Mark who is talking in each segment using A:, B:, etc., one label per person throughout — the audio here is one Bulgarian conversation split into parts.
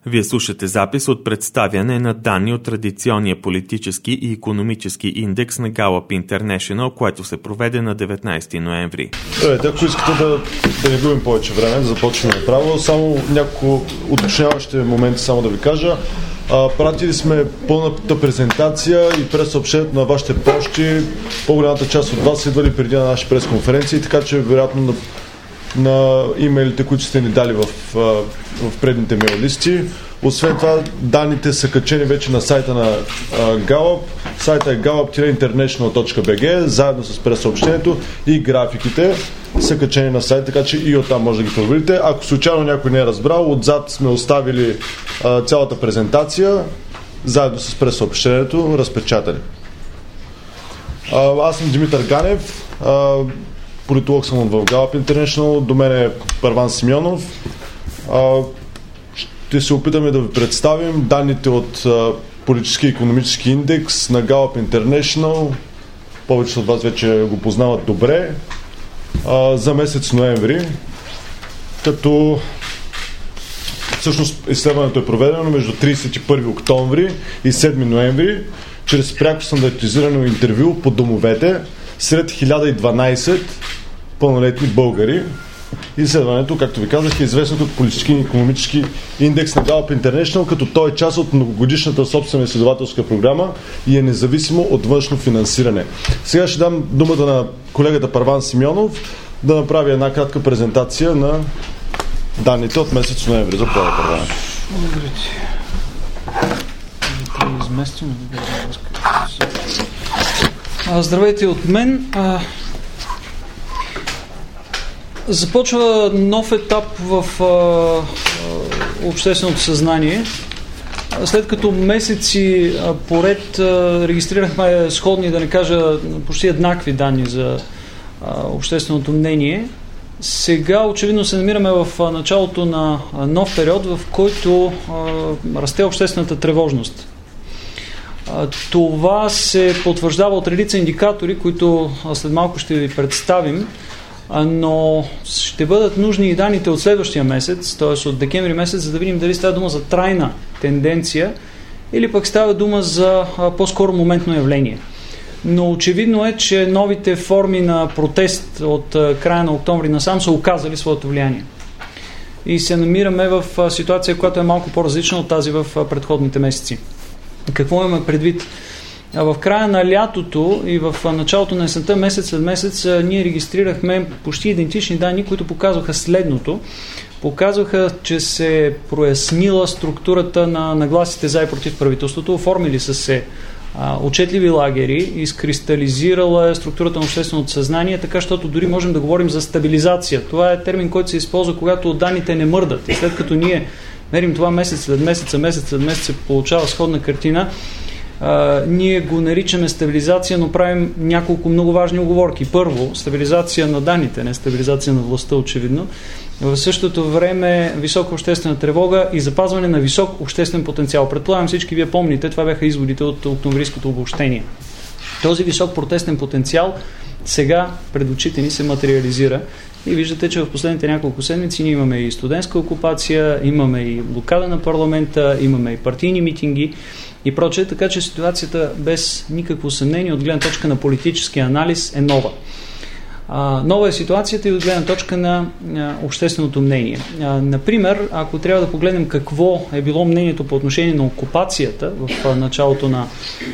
A: Вие слушате запис от представяне на данни от традиционния политически и икономически индекс на Gallup International, което се проведе на 19 ноември.
B: Здравейте, ако искате да не губим повече време, да започваме направо, само няколко уточняващи моменти само да ви кажа. Пратили сме пълната презентация и пресъобщението на вашите почти. По-голямата част от вас са идвали преди на наши пресконференции, така че вероятно на имейлите, които сте ни дали в предните мейл листи. Освен това, данните са качени вече на сайта на Gallup. Сайта е gallup-international.bg, заедно с пресъобщението и графиките са качени на сайта, така че и оттам може да ги проверите. Ако случайно някой не е разбрал, отзад сме оставили цялата презентация, заедно с пресъобщението, разпечатали. Аз съм Димитър Ганев, политолог съм в Gallup International, до мен е Първан Симеонов. Ще се опитаме да ви представим данните от политически и икономически индекс на Gallup International. Повечето от вас вече го познават добре. За месец ноември, като всъщност изследването е проведено между 31 октомври и 7 ноември чрез пряко стандартизирано интервю по домовете сред 1012 пълнолетни българи. Изследването, както ви казах, е известно като политически и икономически индекс на Gallup International, като той е част от многогодишната собствена изследователска програма и е независимо от външно финансиране. Сега ще дам думата на колегата Първан Симеонов да направи една кратка презентация на данните от месец ноември. Заповядай, Първан.
C: Здравейте от мен. Започва нов етап в общественото съзнание. След като месеци поред регистрирахме сходни, да не кажа почти еднакви данни за общественото мнение, сега очевидно се намираме в началото на нов период, в който расте обществената тревожност. Това се потвърждава от редица индикатори, които след малко ще ви представим, но ще бъдат нужни и данните от следващия месец, т.е. от декември месец, за да видим дали става дума за трайна тенденция или пък става дума за по-скоро моментно явление. Но очевидно е, че новите форми на протест от края на октомври насам са оказали своето влияние. И се намираме в ситуация, която е малко по-различна от тази в предходните месеци. Какво имаме предвид? В края на лятото и в началото на есента, месец след месец, ние регистрирахме почти идентични данни, които показваха следното. Показваха, че се е прояснила структурата на нагласите за и против правителството, оформили са се отчетливи лагери, изкристализирала е структурата на общественото съзнание, така защото дори можем да говорим за стабилизация. Това е термин, който се използва, когато данните не мърдат. И след като ние мерим това месец след месец се получава сходна картина, ние го наричаме стабилизация, но правим няколко много важни уговорки. Първо, стабилизация на данните, не стабилизация на властта, очевидно. В същото време висока обществена тревога и запазване на висок обществен потенциал. Предполагам, всички вие помните, това бяха изводите от октомврийското обобщение. Този висок протестен потенциал сега пред очите ни се материализира и виждате, че в последните няколко седмици ние имаме и студентска окупация, имаме и блокада на парламента, имаме и партийни митинги и прочее, така че ситуацията без никакво съмнение от гледна точка на политически анализ е нова. Нова е ситуацията и от гледна точка на общественото мнение. Например, ако трябва да погледнем какво е било мнението по отношение на окупацията в началото на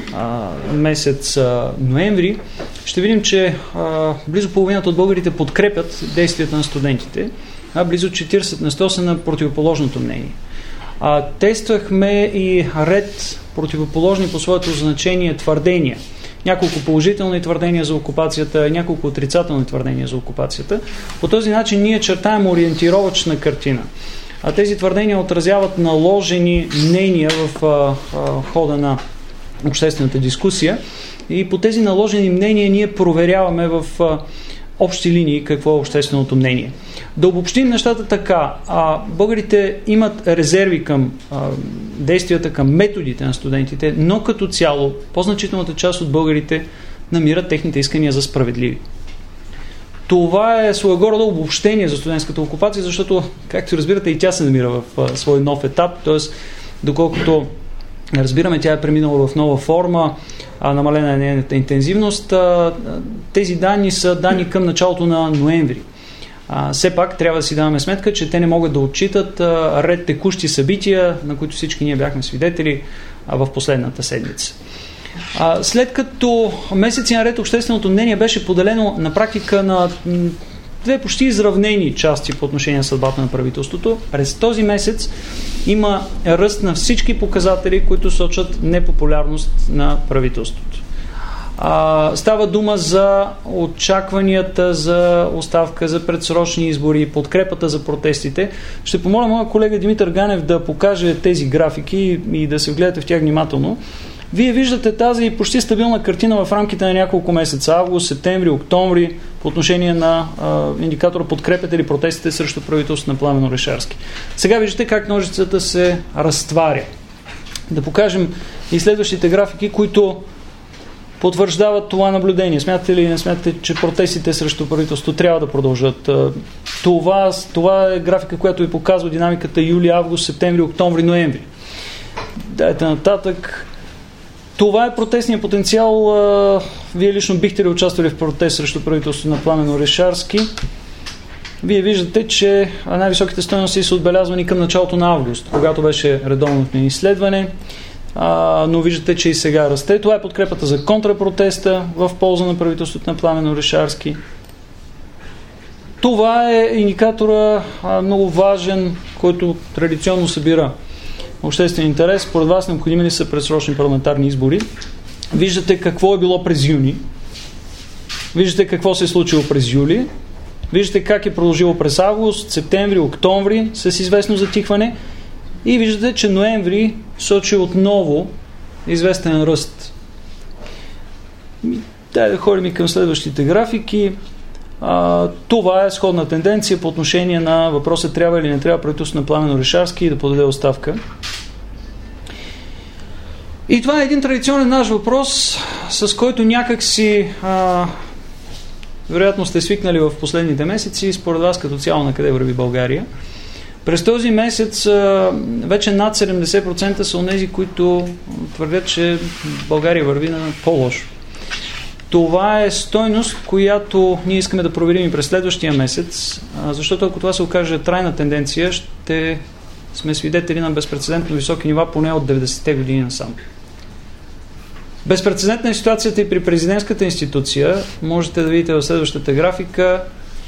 C: месец ноември, ще видим, че близо половината от българите подкрепят действията на студентите, а близо 40% са на противоположното мнение. Тествахме и ред противоположни по своето значение твърдения. Няколко положителни твърдения за окупацията, няколко отрицателни твърдения за окупацията. По този начин ние чертаем ориентировъчна картина. Тези твърдения отразяват наложени мнения в хода на обществената дискусия и по тези наложени мнения ние проверяваме в общи линии какво е общественото мнение. Да обобщим нещата така. Българите имат резерви към действията, към методите на студентите, но като цяло по-значителната част от българите намират техните искания за справедливи. Това е своего рода обобщение за студентската окупация, защото, както разбирате, и тя се намира в свой нов етап, т.е. доколкото разбираме, тя е преминала в нова форма, намалена е нейната интензивност. Тези данни са данни към началото на ноември. Все пак трябва да си даваме сметка, че те не могат да отчитат ред текущи събития, на които всички ние бяхме свидетели в последната седмица. След като месеци наред общественото мнение беше поделено на практика на две почти изравнени части по отношение на съдбата на правителството, през този месец има ръст на всички показатели, които сочат непопулярност на правителството. Става дума за очакванията за оставка, за предсрочни избори, подкрепата за протестите. Ще помоля моя колега Димитър Ганев да покаже тези графики и да се вгледате в тях внимателно. Вие виждате тази почти стабилна картина в рамките на няколко месеца, август, септември, октомври, по отношение на индикатора подкрепят или протестите срещу правителството на Пламен Орешарски. Сега виждате как ножицата се разтваря. Да покажем и следващите графики, които потвърждават това наблюдение. Смятате ли, не смятате, че протестите срещу правителството трябва да продължат? Това е графика, която ви показва динамиката юли, август, септември, октомври, ноември. Дайте нататък. Това е протестният потенциал. Вие лично бихте ли участвали в протест срещу правителството на Пламен Орешарски? Вие виждате, че най-високите стойности са отбелязвани към началото на август, когато беше редовното ни изследване, но виждате, че и сега расте. Това е подкрепата за контрапротеста в полза на правителството на Пламен Орешарски. Това е индикатора много важен, който традиционно събира обществен интерес. Според вас необходими ли са предсрочни парламентарни избори? Виждате какво е било през юни. Виждате какво се е случило през юли. Виждате как е продължило през август, септември, октомври с известно затихване. И виждате, че ноември сочи отново известен ръст. Дай да ходим и към следващите графики. Това е сходна тенденция по отношение на въпроса трябва или не трябва правителството на Пламен Орешарски да подаде оставка. И това е един традиционен наш въпрос, с който някак си вероятно сте свикнали в последните месеци. Според вас като цяло на къде върви България? През този месец вече над 70% са онези, които твърдят, че България върви на по-лошо. Това е стойност, която ние искаме да проверим и през следващия месец, защото ако това се окаже трайна тенденция, ще сме свидетели на безпрецедентно високи нива поне от 90-те години насам. Безпрецедентна е ситуацията и при президентската институция. Можете да видите в следващата графика.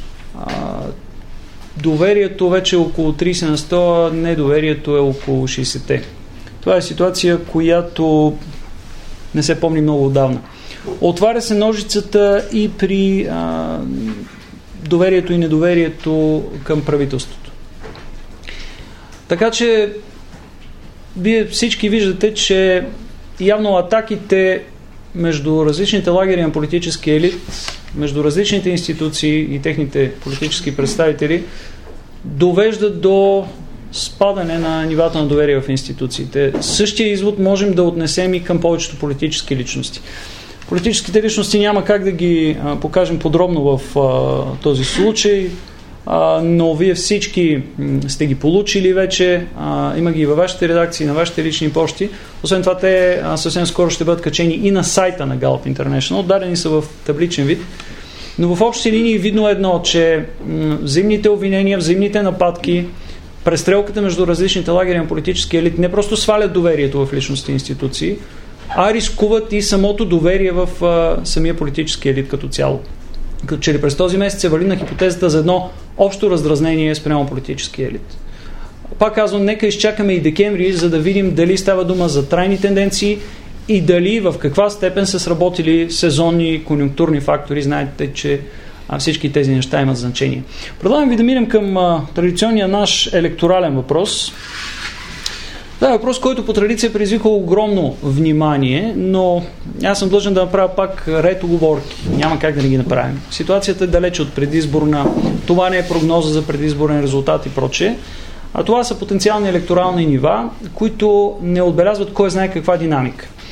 C: Доверието вече е около 30 на 100, а недоверието е около 60-те. Това е ситуация, която не се помни много отдавна. Отваря се ножицата и при доверието и недоверието към правителството. Така че вие всички виждате, че явно атаките между различните лагери на политически елит, между различните институции и техните политически представители довеждат до спадане на нивата на доверие в институциите. Същия извод можем да отнесем и към повечето политически личности. Политическите личности няма как да ги покажем подробно в този случай, но вие всички сте ги получили вече, има ги и във вашите редакции, на вашите лични почти. Освен това, те съвсем скоро ще бъдат качени и на сайта на Gallup International, дадени са в табличен вид. Но в общи линии видно едно, че взаимните обвинения, взаимните нападки, престрелката между различните лагери на политически елит не просто свалят доверието в личности и институции, а рискуват и самото доверие в самия политически елит като цяло. Като че ли през този месец се вали на хипотезата за едно общо раздразнение спрямо политически елит. Пак казвам, нека изчакаме и декември, за да видим дали става дума за трайни тенденции и дали в каква степен са сработили сезонни конюнктурни фактори. Знаете, че всички тези неща имат значение. Предлагам ви да минем към традиционния наш електорален въпрос. Това е въпрос, който по традиция предизвика огромно внимание, но аз съм длъжен да направя пак ред уговорки. Няма как да не ги направим. Ситуацията е далече от предизборна. Това не е прогноза за предизборен резултат и прочее. А това са потенциални електорални нива, които не отбелязват кой знае каква динамика.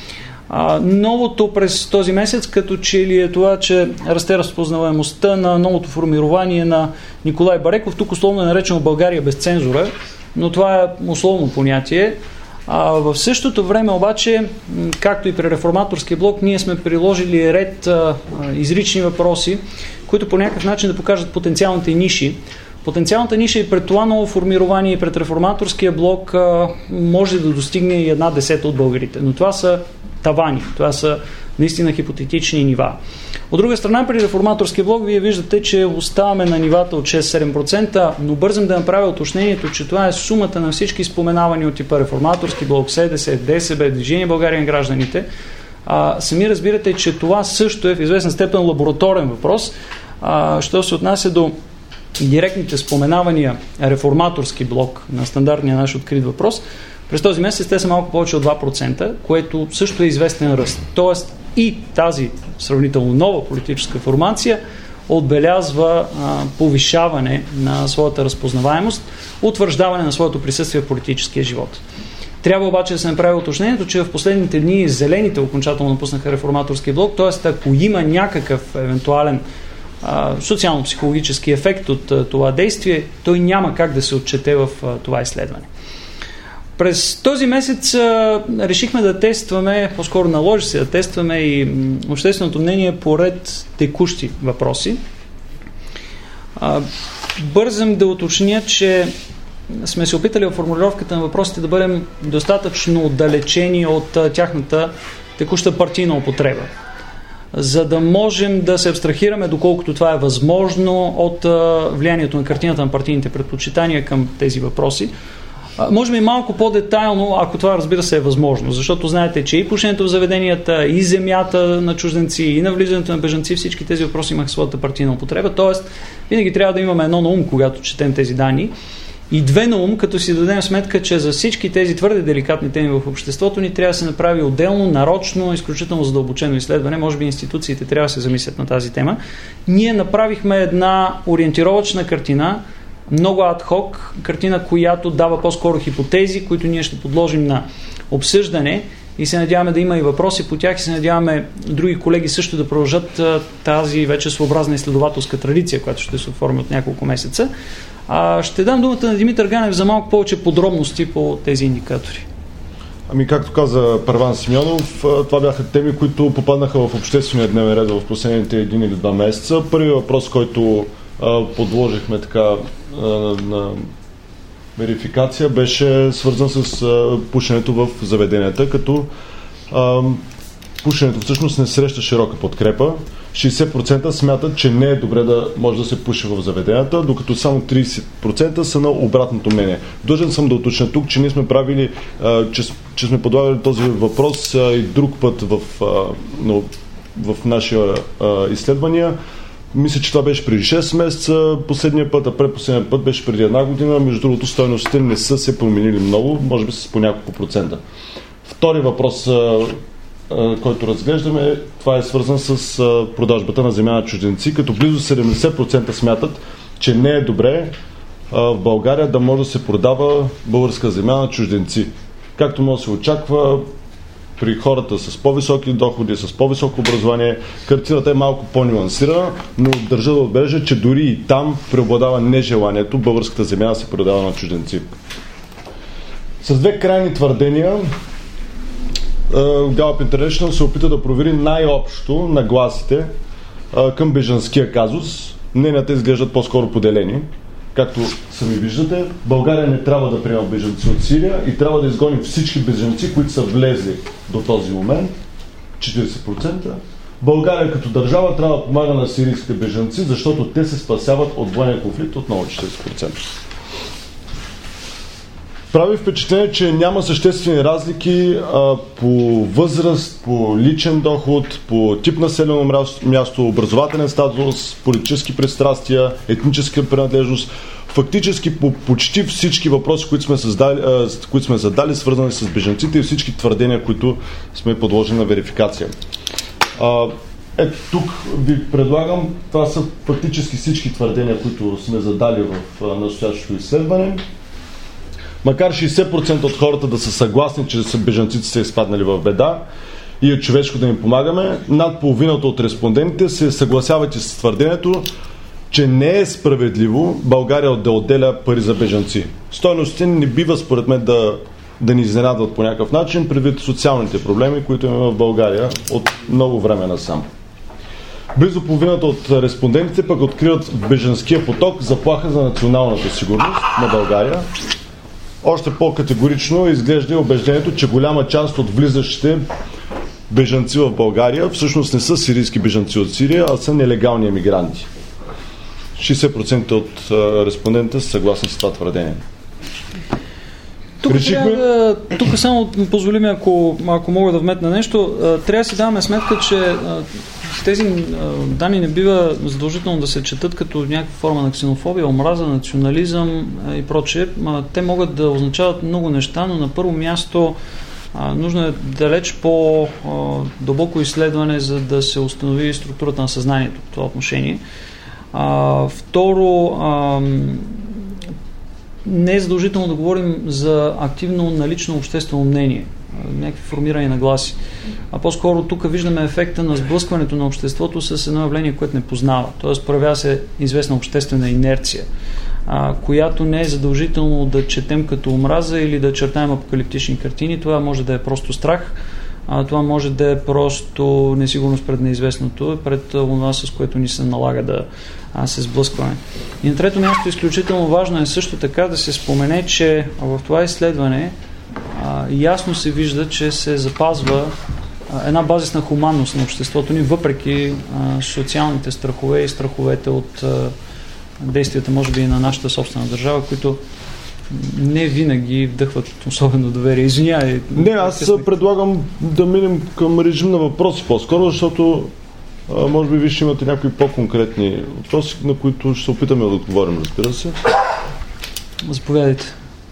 C: Новото през този месец като че ли е това, че расте разпознаваемостта на новото формирование на Николай Бареков, тук условно е наречено България без цензура, но това е условно понятие. В същото време обаче, както и при реформаторския блок, ние сме приложили ред изрични въпроси, които по някакъв начин да покажат потенциалните ниши. Потенциалната ниша и пред това ново формирование и пред реформаторския блок може да достигне и 1/10 от българите. Но това са тавани, това са наистина хипотетични нива. От друга страна, при реформаторския блок вие виждате, че оставаме на нивата от 6-7%, но бързам да направя уточнението, че това е сумата на всички споменавани от типа реформаторски блок, СДС, ДСБ, Движение България на гражданите. Сами разбирате, че това също е в известна степен лабораторен въпрос. Що се отнася до директните споменавания реформаторски блок на стандартния наш открит въпрос, през този месец те са малко повече от 2%, което също е известен ръст. Тоест и тази сравнително нова политическа формация отбелязва повишаване на своята разпознаваемост, утвърждаване на своето присъствие в политическия живот. Трябва обаче да се направи уточнението, че в последните дни зелените окончателно напуснаха реформаторския блок, т.е. ако има някакъв евентуален социално-психологически ефект от това действие, той няма как да се отчете в това изследване. През този месец решихме да тестваме, по-скоро наложи се да тестваме и общественото мнение по ред текущи въпроси. Бързам да уточня, че сме се опитали в формулировката на въпросите да бъдем достатъчно отдалечени от тяхната текуща партийна употреба, за да можем да се абстрахираме, доколкото това е възможно, от влиянието на картината на партийните предпочитания към тези въпроси. Можем и малко по-детайлно, ако това, разбира се, е възможно, защото знаете, че и пушенето в заведенията, и земята на чужденци, и навлизането на бежанци, всички тези въпроси имаха своята партийна употреба, т.е. винаги трябва да имаме едно на ум, когато четем тези данни, и две на ум, като си дадем сметка, че за всички тези твърде деликатни теми в обществото ни трябва да се направи отделно, нарочно, изключително задълбочено изследване. Може би институциите трябва да се замислят на тази тема. Ние направихме една ориентировъчна картина, много адхок, картина, която дава по-скоро хипотези, които ние ще подложим на обсъждане и се надяваме да има и въпроси по тях и се надяваме други колеги също да продължат тази вече своеобразна изследователска традиция, която ще се оформи от няколко месеца. Ще дам думата на Димитър Ганев за малко повече подробности по тези индикатори.
B: Както каза Първан Симеонов, това бяха теми, които попаднаха в обществения дневен ред в последните 1 или 2 месеца. Първият въпрос, който подложихме така на верификация, беше свързан с пушенето в заведенията, като пушенето всъщност не среща широка подкрепа. 60% смятат, че не е добре да може да се пуши в заведенията, докато само 30% са на обратното мнение. Дължен съм да уточня тук, че ние сме правили, че сме подлагали този въпрос и друг път в нашия изследвания. Мисля, че това беше преди 6 месеца, последния път, а предпоследния път беше преди 1 година. Между другото, стойностите не са се променили много, може би с по няколко процента. Втори въпрос, който разглеждаме, това е свързан с продажбата на земя на чужденци, като близо 70% смятат, че не е добре в България да може да се продава българска земя на чужденци. Както може да се очаква, при хората с по-високи доходи, с по-високо образование, картината е малко по-нюансирана, но държа да отбележа, че дори и там преобладава нежеланието българската земя да се продава на чужденци. С две крайни твърдения Gallup International се опита да провери най-общо нагласите към бежанския казус. Мненията изглеждат по-скоро поделени. Както сами виждате, България не трябва да приема бежанци от Сирия и трябва да изгоним всички бежанци, които са влезли до този момент, 40%. България като държава трябва да помага на сирийските бежанци, защото те се спасяват от военен конфликт, отново 40%. Прави впечатление, че няма съществени разлики по възраст, по личен доход, по тип населено място, образователен статус, политически пристрастия, етническа принадлежност. Фактически по почти всички въпроси, които сме задали, свързани с бежанците и всички твърдения, които сме подложили на верификация. Ето тук ви предлагам, това са фактически всички твърдения, които сме задали в настоящото изследване. Макар 60% от хората да са съгласни, че бежанците са изпаднали в беда и е човешко да им помагаме, над половината от респондентите се съгласяват и с твърдението, че не е справедливо България да отделя пари за бежанци. Стойностите не бива според мен да ни изненадват по някакъв начин, предвид социалните проблеми, които имаме в България от много време насам. Близо половината от респондентите пък откриват бежанския поток заплаха за националната сигурност на България. Още по-категорично изглежда и убеждението, че голяма част от влизащите бежанци в България всъщност не са сирийски бежанци от Сирия, а са нелегални емигранти. 60% от респондентите са съгласни с това твърдение.
C: Тук само позволим, ако мога да вметна нещо, трябва да си даваме сметка, че тези данни не бива задължително да се четат като някаква форма на ксенофобия, омраза, национализъм и прочее. Те могат да означават много неща, но на първо място нужно е далеч по-дълбоко изследване, за да се установи структурата на съзнанието в това отношение. Второ, не е задължително да говорим за активно налично обществено мнение, някакви формирани нагласи. А по-скоро тук виждаме ефекта на сблъскването на обществото с едно явление, което не познава. Тоест проявява се известна обществена инерция, която не е задължително да четем като омраза или да чертаем апокалиптични картини. Това може да е просто страх, това може да е просто несигурност пред неизвестното, пред това, с което ни се налага да се сблъскваме. И на трето място изключително важно е също така да се спомене, че в това изследване ясно се вижда, че се запазва една базисна хуманност на обществото ни, въпреки социалните страхове и страховете от действията, може би и на нашата собствена държава, които не винаги вдъхват особено доверие. Извинявай.
B: Не, аз предлагам да минем към режим на въпроси по-скоро, защото може би вие ще имате някои по-конкретни въпроси, на които ще се опитаме да отговорим, разбира се.
C: Заповядайте.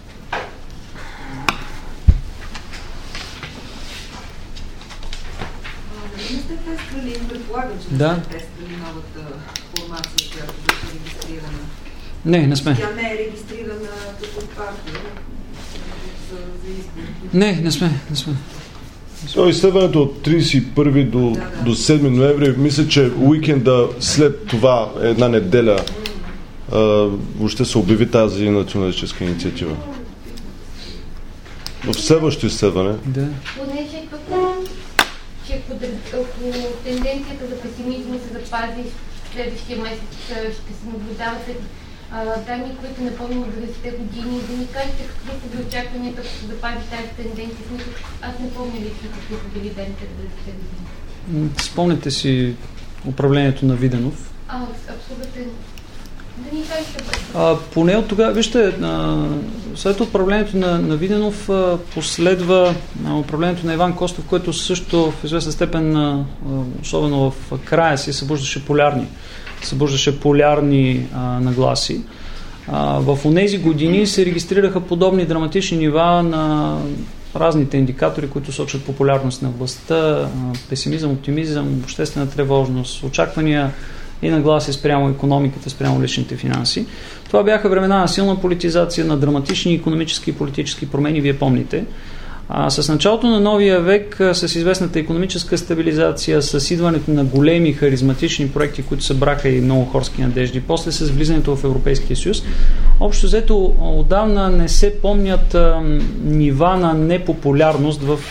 C: Да.
D: Новата формация, която беше регистрирана.
C: Не сме.
D: Тя не е регистрирана като партия за избори.
C: Не сме.
B: Изследването от 31 до 7 ноември, мисля, че уикенда след това, една неделя, въобще се обяви тази националистическа инициатива. В следващото изследване.
E: Да. Понеже тук, че ако тенденцията за песимизъм се запази следващия месец, ще се наблюдават данни, които напълно от 90-те години. Да ни кажете какви са ви очакванията, ако се запази тази тенденция? Аз не помня лично какви са били данните от 90-те години.
C: Спомняте си управлението на Виденов?
E: Абсолютно. Да ни кажете.
C: Поне от тогава, вижте, след управлението на Виденов последва управлението на Иван Костов, което също в известна степен, особено в края си, събуждаше полярни нагласи. В онези години се регистрираха подобни драматични нива на разните индикатори, които сочат популярност на властта, песимизъм, оптимизъм, обществена тревожност, очаквания и нагласи спрямо икономиката, спрямо личните финанси. Това бяха времена на силна политизация, на драматични икономически и политически промени, вие помните. С началото на новия век, с известната икономическа стабилизация, с идването на големи харизматични проекти, които събраха и много хорски надежди, после с влизането в Европейския съюз, общо взето отдавна не се помнят нива на непопулярност в,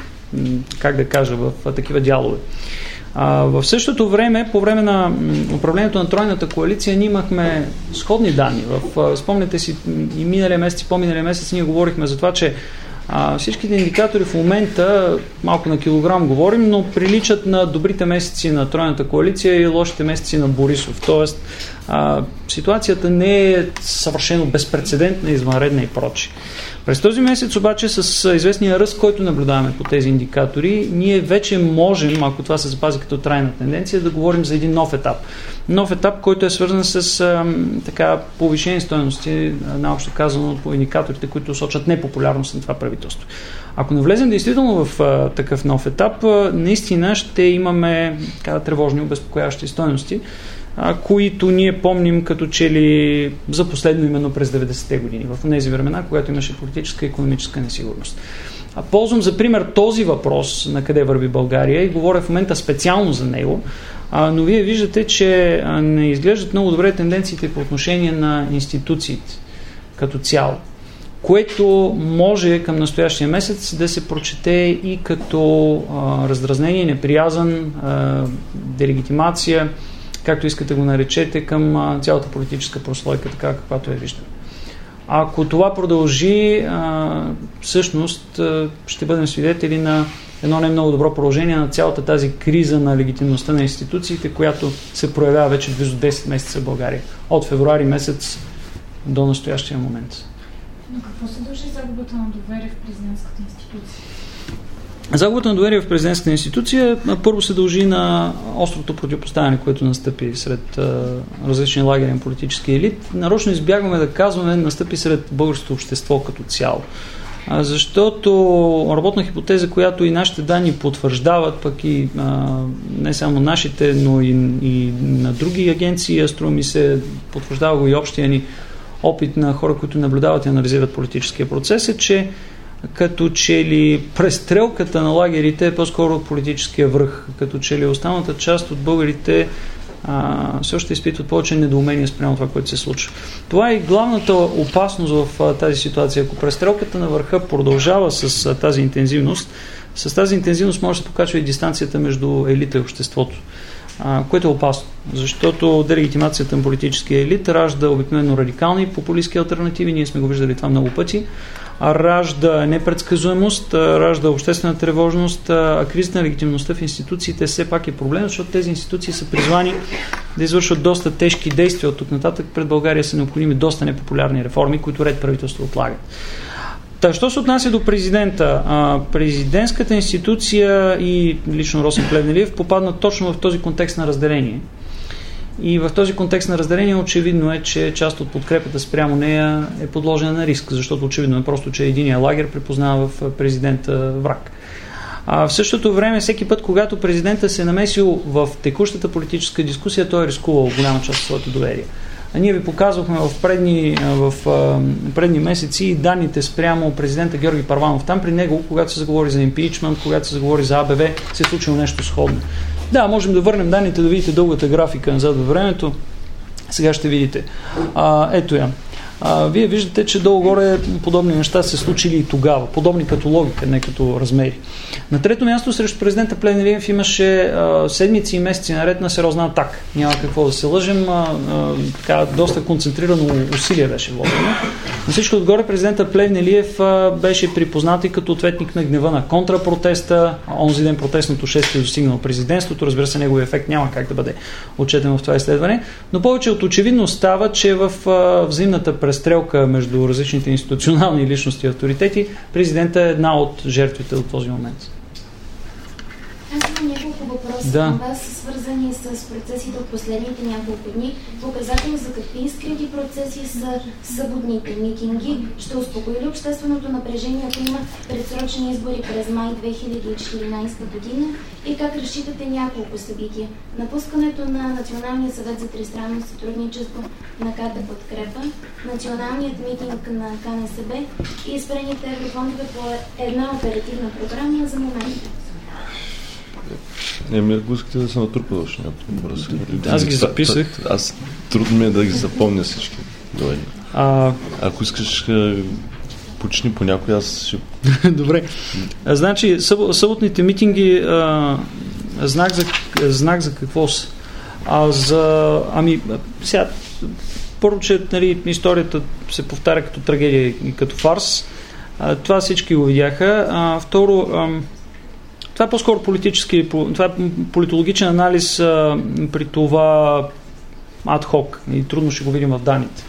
C: в такива дялове. В същото време, по време на управлението на тройната коалиция, ние имахме сходни данни. Спомняте си, и миналия месец, и по-миналия месец ние говорихме за това, че всичките индикатори в момента, малко на килограм говорим, но приличат на добрите месеци на тройната коалиция и лошите месеци на Борисов. Тоест, ситуацията не е съвършено безпрецедентна, извънредна и прочие. През този месец обаче с известния ръст, който наблюдаваме по тези индикатори, ние вече можем, ако това се запази като трайна тенденция, да говорим за един нов етап. Нов етап, който е свързан с повишени стойности, наобщо казано по индикаторите, които сочат непопулярност на това правителство. Ако не влезем действително в такъв нов етап, наистина ще имаме тревожни, обезпокояващи стойности, които ние помним като че ли за последно именно през 90-те години, в тези времена, когато имаше политическа и икономическа несигурност. Ползвам за пример този въпрос, на къде върви България, и говоря в момента специално за него, но вие виждате, че не изглеждат много добре тенденциите по отношение на институциите като цяло, което може към настоящия месец да се прочете и като раздразнение, неприязан, делегитимация, както искате го наречете, към цялата политическа прослойка, така каквато я виждаме. Ако това продължи, всъщност ще бъдем свидетели на едно не много добро продължение на цялата тази криза на легитимността на институциите, която се проявява вече близо 10 месеца в България. От февруари месец до настоящия момент.
F: Но какво се дължи загубата на доверие в президентската институция?
C: Загубата на доверие в президентската институция първо се дължи на острото противопоставяне, което настъпи сред различни лагерен политически елит. Нарочно избягваме да казваме, настъпи сред българското общество като цяло. Защото работна хипотеза, която и нашите данни потвърждават, пък и не само нашите, но и на други агенции, струва ми се, потвърждава го и общия ни опит на хора, които наблюдават и анализират политическия процес, е, че като че ли престрелката на лагерите е по-скоро от политическия връх, като че ли останалата част от българите все още изпитват повече недоумение спрямо това, което се случва. Това е и главната опасност в тази ситуация. Ако престрелката на върха продължава с тази интензивност, може да се покачва и дистанцията между елита и обществото, което е опасно, защото делегитимацията на политическия елит ражда обикновено радикални популистски алтернативи, ние сме го виждали това много пъти, ражда непредсказуемост, ражда обществена тревожност, а кризата на легитимността в институциите все пак е проблем, защото тези институции са призвани да извършват доста тежки действия. От тук нататък пред България са необходими доста непопулярни реформи, които ред правителство отлагат. Що се отнася до президента? Президентската институция и лично Росен Плевнелиев попаднат точно в този контекст на разделение. И в този контекст на разделение очевидно е, че част от подкрепата спрямо нея е подложена на риск, защото очевидно е просто, че единия лагер препознава в президента враг. В същото време, всеки път, когато президента се намесил в текущата политическа дискусия, той е рискувал голяма част от своето доверие. Ние ви показвахме в предни месеци данните спрямо президента Георги Първанов. Там при него, когато се заговори за импичмент, когато се заговори за АБВ, се е случило нещо сходно. Да, можем да върнем данните, да видите дългата графика назад във времето. Сега ще видите. Ето я. Вие виждате, че долу-горе подобни неща се случили и тогава. Подобни като логика, не като размери. На трето място срещу президента Плевнелиев имаше седмици и месеци наред на сериозна атака. Няма какво да се лъжем. Доста концентрирано усилие беше вложено. На всичко отгоре президента Плевнелиев беше припознат и като ответник на гнева на контрапротеста. Онзи ден протестното шествие достигнало президентството. Разбира се, неговия ефект няма как да бъде отчетен в това изследване. Но повече от очевидно става, че в взаимната престрелка между различните институционални личности и авторитети, президента е една от жертвите от този момент.
G: Аз имам няколко въпроса към вас, свързани с процесите от последните няколко дни. Показател за какви скрити процеси са съботните митинги? Ще успокои ли общественото напрежение, ако има предсрочни избори през май 2014 година? И как разчитате няколко събития? Напускането на Националния съвет за тристранно сътрудничество на КТ Подкрепа, националният митинг на КНСБ и спрените еврофондове по една оперативна програма за момента.
B: Ако искате да се натрупа още някакво въпроси.
C: Аз ги записах.
B: Аз трудно ми е да ги запомня всички. Ако искаш, почни по някой, аз ще...
C: Добре. Значи, съботните митинги знак за какво са? Сега, първо, че историята се повтаря като трагедия и като фарс. Това всички го видяха. Второ, това е по-скоро това е политологичен анализ при това адхок и трудно ще го видим в данните.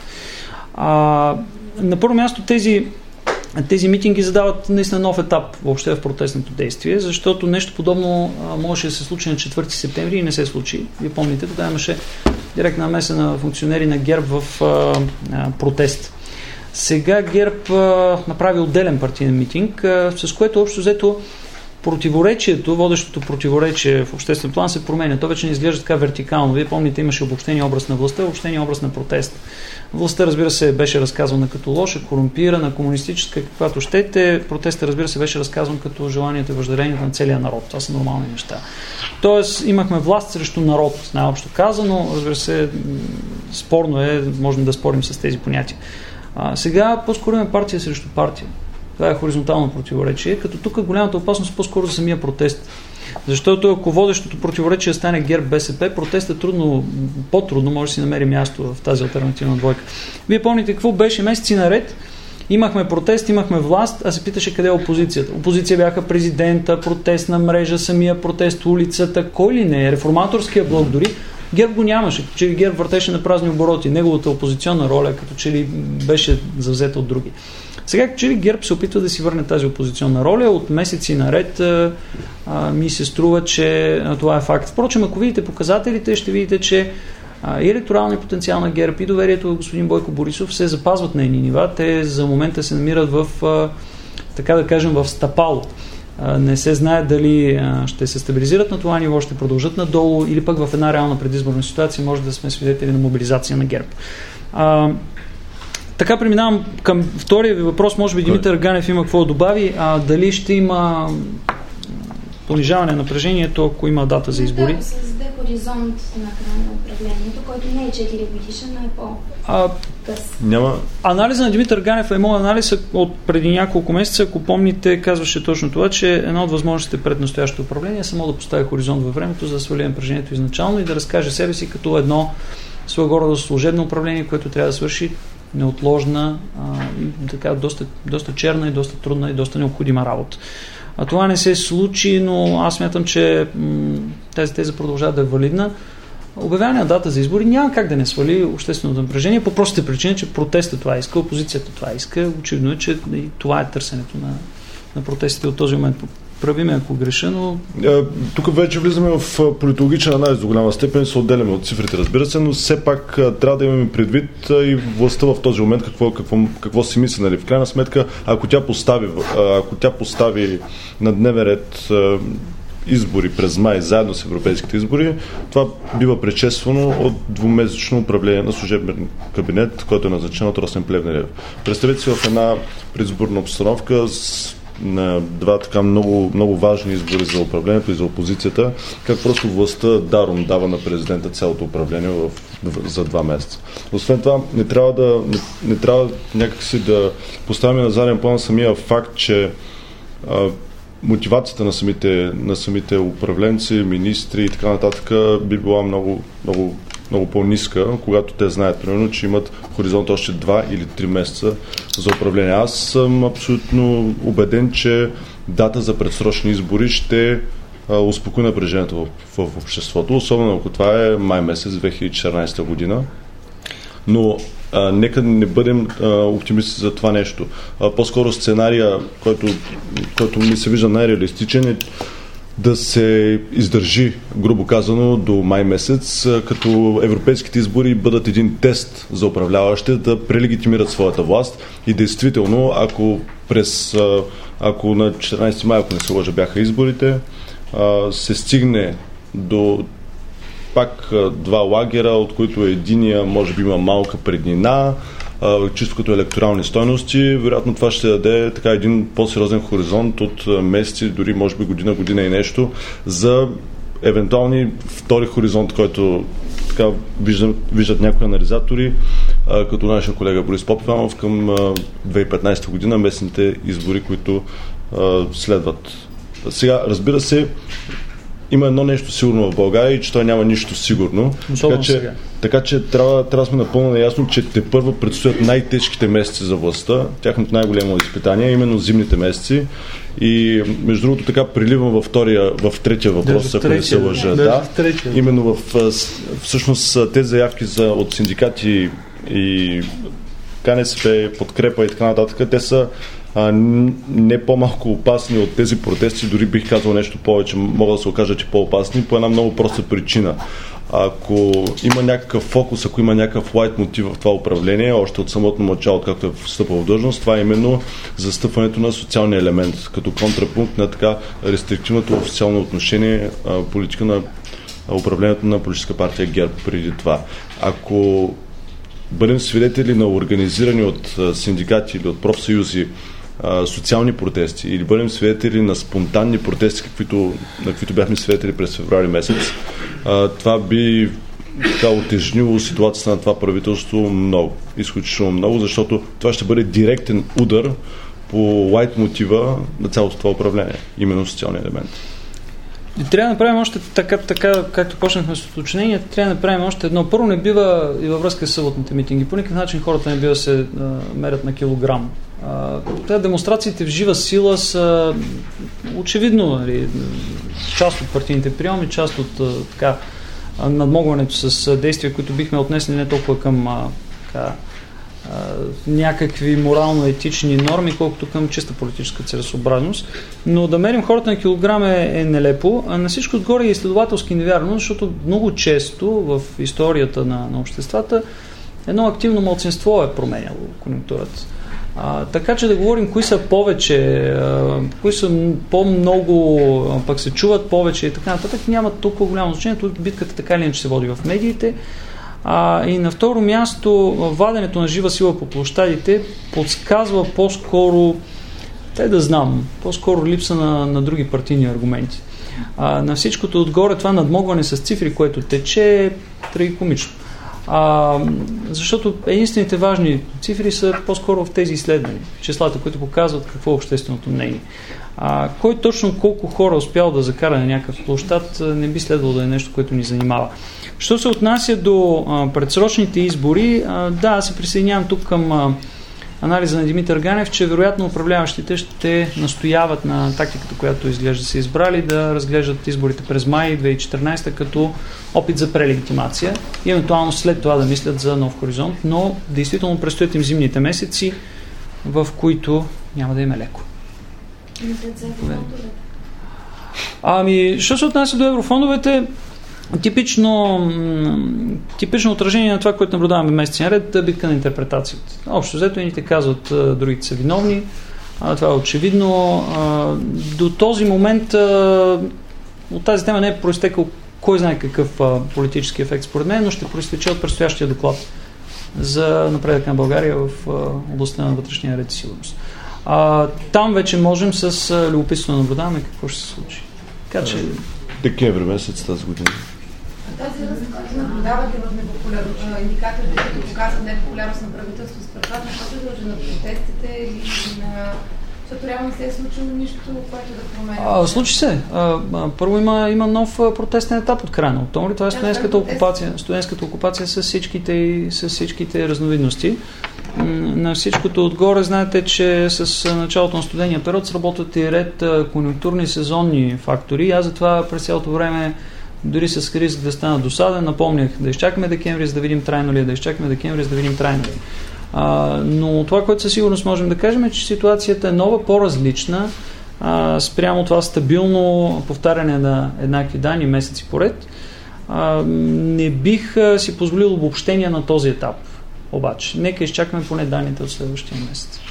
C: На първо място тези митинги задават наистина нов етап въобще в протестното действие, защото нещо подобно можеше да се случи на 4 септември и не се случи. Вие помните, тогава имаше директна намеса на функционери на ГЕРБ в протест. Сега ГЕРБ направи отделен партиен митинг, с което общо взето противоречието, водещото противоречие в обществен план се променя. То вече не изглежда така вертикално. Вие помните, имаше обобщения образ на властта, обобщения образ на протест. Властта, разбира се, беше разказвана като лоша, корумпирана, комунистическа, каквато щете. Протестът, разбира се, беше разказван като желанието и въжделението на целия народ. Това са нормални неща. Тоест, имахме власт срещу народ, най-общо казано. Разбира се, спорно е, можем да спорим с тези понятия. Сега по-скоро имаме партия срещу партия. Това е хоризонтално противоречие, като тук голямата опасност е по-скоро за самия протест. Защото ако водещото противоречие стане ГЕРБ-БСП, протестът по-трудно може да си намери място в тази алтернативна двойка. Вие помните какво беше месеци наред? Имахме протест, имахме власт, а се питаше къде е опозицията. Опозиция бяха президента, протестна мрежа, самия протест, улицата, кой ли не е, реформаторския блок дори. ГЕРБ го нямаше, като че ли ГЕРБ въртеше на празни обороти. Неговата опозиционна роля, като че ли беше завзета от други. Сега, като че ли ГЕРБ се опитва да си върне тази опозиционна роля, от месеци наред ми се струва, че това е факт. Впрочем, ако видите показателите, ще видите, че и електоралният потенциал на ГЕРБ и доверието на господин Бойко Борисов се запазват на едни нива. Те за момента се намират в, така да кажем, в стъпало. Не се знае дали ще се стабилизират на това ниво, ще продължат надолу или пък в една реална предизборна ситуация може да сме свидетели на мобилизация на ГЕРБ. Така преминавам към втория ви въпрос. Може би Димитър Ганев има какво да добави. Дали ще има понижаване на напрежението, ако има дата за избори?
G: Да, създаде хоризонт на края на управлението, който не е 4 годишен, но е по-къс.
B: Няма.
C: Анализа на Димитър Ганев е моят анализ от преди няколко месеца. Ако помните, казваше точно това, че една от възможностите пред настоящото управление е само да постави хоризонт във времето, за да свали напрежението изначално и да разкаже себе си като едно своего рода служебно управление, което трябва да свърши неотложна, така доста черна и доста трудна и доста необходима работа. Това не се случи, но аз смятам, че тази теза продължава да е валидна. Обявяване на дата за избори няма как да не свали общественото напрежение по простата причина, че протестът това иска, опозицията това иска. Очевидно е, че и това е търсенето на протестите от този момент. Прави ме, ако греша, но...
B: Тук вече влизаме в политологичен анализ до голяма степен, се отделяме от цифрите, разбира се, но все пак трябва да имаме предвид и властта в този момент какво си мисли. Нали? В крайна сметка, ако тя постави на дневен ред избори през май, заедно с европейските избори, това бива предшествано от двумесечно управление на служебен кабинет, който е назначен от Росен Плевнелиев. Представете си в една предизборна обстановка на два така много, много важни избори за управлението и за опозицията, как просто властта даром дава на президента цялото управление за 2 месеца. Освен това, не трябва някакси да поставяме на заден план самия факт, че мотивацията на самите управленци, министри и така нататък би била много, много, много по-ниска, когато те знаят, примерно, че имат хоризонт още 2 или 3 месеца за управление. Аз съм абсолютно убеден, че дата за предсрочни избори ще успокои напрежението в обществото, особено ако това е май месец 2014 година. Но нека не бъдем оптимисти за това нещо. По-скоро сценария, който ми се вижда най-реалистичен, е да се издържи, грубо казано, до май месец, като европейските избори бъдат един тест за управляващите да прелегитимират своята власт и действително, ако на 14 май, ако не се лъжа, бяха изборите, се стигне до пак 2 лагера, от които единия може би има малка преднина, чисто като електорални стойности, вероятно това ще даде така един по-сериозен хоризонт от месеци, дори може би година и нещо, за евентуални втори хоризонт, който така виждат някои анализатори, като нашия колега Борис Попиванов към 2015 година, местните избори, които следват. Сега, разбира се, има едно нещо сигурно в България и че той няма нищо сигурно. Така че трябва да сме напълно наясно, че тепърва предстоят най-тежките месеци за властта. Тяхното най-голямо изпитание е именно зимните месеци. И между другото така приливам в третия въпрос, ако не се лъжа. Именно всъщност тези заявки от синдикати и КНСП, подкрепа и така нататък, те са не по-малко опасни от тези протести, дори бих казал нещо повече, мога да се окажа, че по-опасни, по една много проста причина. ако има някакъв фокус, ако има някакъв лайт мотив в това управление, още от самото начало, както е встъпал в длъжност, това е именно застъпването на социалния елемент, като контрапункт на така рестриктивното официално отношение политика на управлението на политическа партия ГЕРБ преди това. Ако бъдем свидетели на организирани от синдикати или от профсъюзи социални протести или бъдем свидетели на спонтанни протести, на каквито бяхме свидетели през февруари месец, това би утежнило ситуацията на това правителство много, изключително много, защото това ще бъде директен удар по лайт мотива на цялото това управление, именно социалния елемент.
C: Трябва да направим още така, както почнахме с уточнение, трябва да направим още едно. Първо, не бива и във връзка с съботните митинги. По никакъв начин хората не бива да се мерят на килограм. Демонстрациите в жива сила са очевидно част от партийните приеми, част от надмогването с действия, които бихме отнесли не толкова към някакви морално-етични норми, колкото към чиста политическа целесообразност. Но да мерим хората на килограм е нелепо, а на всичко отгоре е изследователски невярно, защото много често в историята на обществата едно активно малцинство е променяло конюнктурата. Така че да говорим кои са повече, кои са по-много, пък се чуват повече и така нататък, няма толкова голямо значение. Тук битката така или иначе се води в медиите. И на второ място, ваденето на жива сила по площадите подсказва по-скоро, по-скоро липса на други партийни аргументи. На всичкото отгоре това надмогване с цифри, което тече, е трагикомично. Защото единствените важни цифри са по-скоро в тези изследвания, числата, които показват какво е общественото мнение. Кой точно колко хора успял да закара на някакъв площад, не би следвало да е нещо, което ни занимава. Що се отнася до предсрочните избори, се присъединявам тук към анализа на Димитър Ганев, че вероятно управляващите ще настояват на тактиката, която изглежда са избрали, да разглеждат изборите през май 2014 като опит за прелегитимация и евентуално след това да мислят за нов хоризонт, но действително предстоят им зимните месеци, в които няма да им е леко. Що се отнася до еврофондовете, типично отражение на това, което наблюдаваме месеци наред, битка на интерпретацията. Общо взето едните казват, другите са виновни. Това е очевидно. До този момент от тази тема не е произтекал кой знае какъв политически ефект според мен, но ще произтече от предстоящия доклад за напредък на България в областта на вътрешния ред и сигурност. Там вече можем с любопитство да наблюдаваме какво ще се случи. Така че...
B: Декември месец тази година.
D: Тази разлика наблюдавате в индикаторите, които показват непопулярност на правителство според вас, защото се дължи на протестите или на... Защото реално не се е случило нищо, което да променя. Случи се.
C: Първо има нов протестен етап от края на октомври. Това е студентската окупация с всичките разновидности. На всичкото отгоре знаете, че с началото на студения период сработват и ред конюнктурни сезонни фактори. Аз затова през цялото време, дори с риск да стана досаден, напомнях да изчакаме декември, за да видим трайно ли, но това, което със сигурност можем да кажем, е, че ситуацията е нова, по-различна, спрямо това стабилно повтаряне на еднакви данни месеци поред. Не бих си позволил обобщение на този етап. Обаче, нека изчакаме поне данните от следващия месец.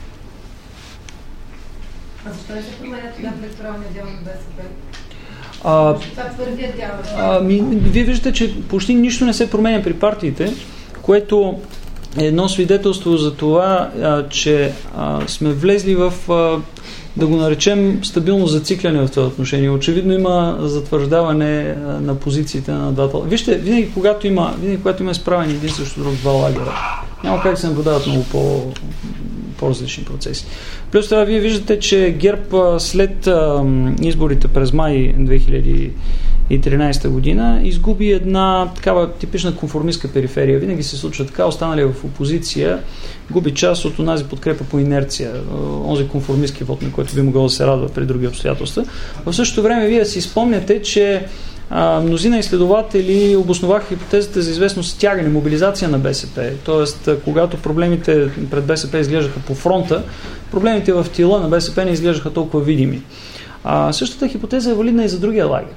D: Защо не се променят тогава електоралния дял на БСП? Това твърдят дял.
C: Вие виждате, че почти нищо не се променя при партиите, което е едно свидетелство за това, че сме влезли в, да го наречем, стабилно зацикляне в това отношение. Очевидно има затвърждаване на позициите на двата. Вижте, винаги когато има изправени един срещу друг два лагера, няма как се наблюдават много по-различни процеси. Плюс това вие виждате, че ГЕРБ след изборите през май 2013 година изгуби една такава типична конформистка периферия. Винаги се случва така, останали в опозиция, губи част от онази подкрепа по инерция, онзи конформистки вод, на който би могъл да се радва при други обстоятелства. В същото време вие си спомняте, че мнозина изследователи обосноваха хипотезата за известно стягане, мобилизация на БСП. Тоест, когато проблемите пред БСП изглеждаха по фронта, проблемите в тила на БСП не изглеждаха толкова видими. Същата хипотеза е валидна и за другия лагер.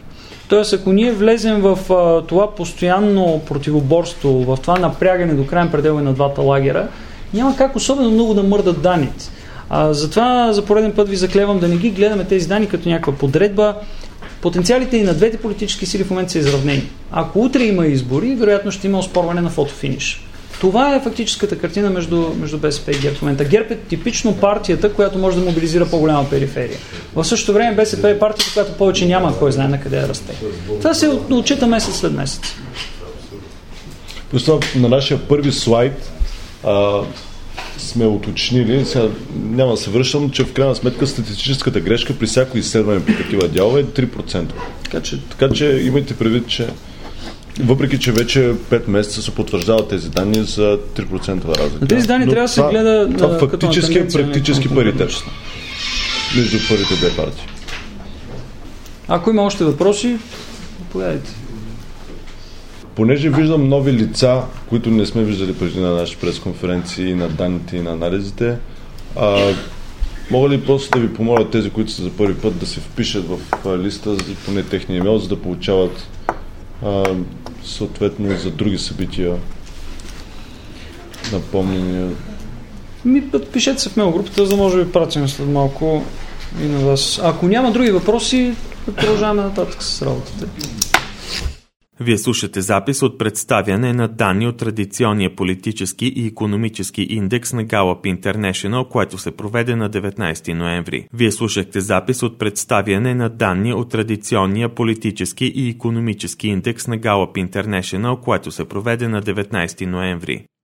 C: Тоест, ако ние влезем в това постоянно противоборство, в това напрягане до крайен предел на двата лагера, няма как особено много да мърдат данните. Затова за пореден път ви заклевам да не ги гледаме тези данни като някаква подредба. Потенциалите и на двете политически сили в момента са изравнени. Ако утре има избори, вероятно ще има оспорване на фотофиниш. Това е фактическата картина между БСП и ГЕРБ в момента. ГЕРБ е типично партията, която може да мобилизира по-голяма периферия. В същото време БСП е партията, която повече няма кой знае на къде да расте. Това се отчита месец след месец.
B: Просто на нашия първи слайд сме уточнили, сега няма да се връщам, че в крайна сметка статистическата грешка при всяко изследване при такива дялове е 3%. Така че имайте предвид, че въпреки че вече 5 месеца се потвърждават тези данни за 3% разлика.
C: Тези данни трябва да се гледа
B: това фактически и практически паритет между първите две партии.
C: Ако има още въпроси, заповядайте.
B: Понеже виждам нови лица, които не сме виждали преди на нашите пресконференции, на данните и на анализите, мога ли просто да ви помоля тези, които са за първи път, да се впишат в листа, поне техния имейл, за да получават съответно за други събития напомнения?
C: Пишете се в мейл групата, за да може да ви пратим след малко и на вас. Ако няма други въпроси, продължаваме нататък с работата.
A: Вие слушате запис от представяне на данни от традиционния политически и икономически индекс на Gallup International, което се проведе на 19 ноември. Вие слушахте запис от представяне на данни от традиционния политически и икономически индекс на Gallup International, което се проведе на 19 ноември.